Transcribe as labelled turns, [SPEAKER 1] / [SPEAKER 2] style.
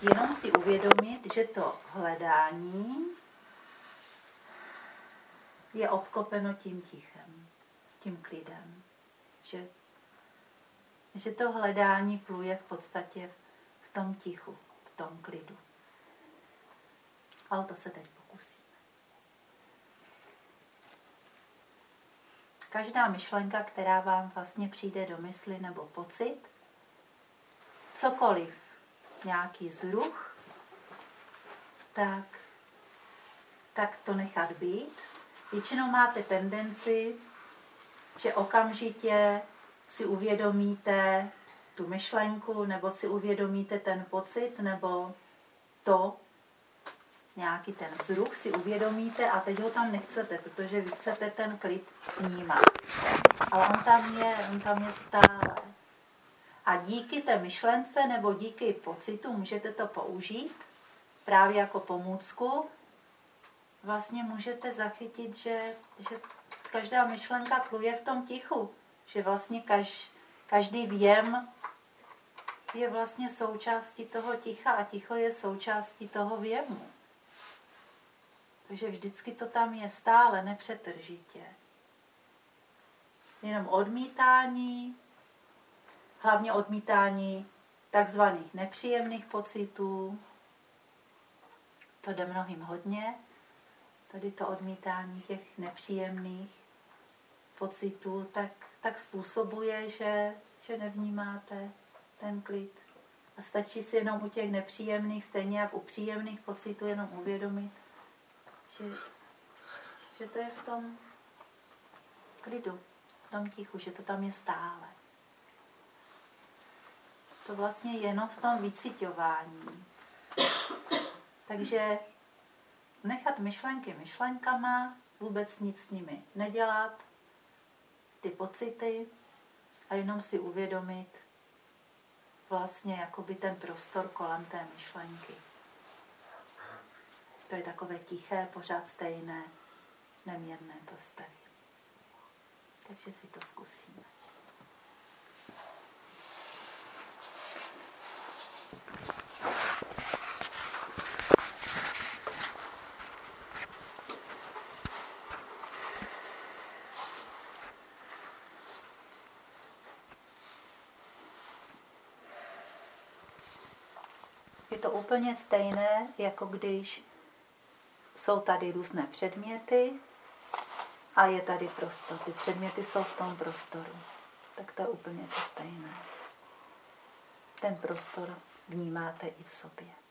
[SPEAKER 1] jenom si uvědomit, že to hledání je obklopeno tím tichem, tím klidem. Že to hledání pluje v podstatě v tom tichu, v tom klidu. Ale to se teď pokusíme. Každá myšlenka, která vám vlastně přijde do mysli nebo pocit, cokoliv, nějaký zruch, tak to nechat být. Většinou máte tendenci, že okamžitě si uvědomíte tu myšlenku, nebo si uvědomíte ten pocit, nebo to, nějaký ten vzruch si uvědomíte a teď ho tam nechcete, protože vy chcete ten klid vnímat. Ale on tam je stále. A díky té myšlence nebo díky pocitu můžete to použít právě jako pomůcku. Vlastně můžete zachytit, že každá myšlenka pluje v tom tichu. Že vlastně každý věm je vlastně součástí toho ticha a ticho je součástí toho věmu. Takže vždycky to tam je stále, nepřetržitě. Jenom odmítání, hlavně odmítání takzvaných nepříjemných pocitů. To jde mnohým hodně. Tady to odmítání těch nepříjemných pocitů tak způsobuje, že nevnímáte ten klid. A stačí si jenom u těch nepříjemných, stejně jak u příjemných pocitů, jenom uvědomit, že to je v tom klidu, v tom tichu, že to tam je stále. To vlastně je jenom v tom vyciťování. Takže nechat myšlenky myšlenkama, vůbec nic s nimi nedělat, ty pocity a jenom si uvědomit vlastně jakoby ten prostor kolem té myšlenky. To je takové tiché, pořád stejné, neměrné to staví. Takže si to zkusíme. Je to úplně stejné, jako když jsou tady různé předměty a je tady prostor. Ty předměty jsou v tom prostoru. Tak to je úplně to stejné. Ten prostor vnímáte i v sobě.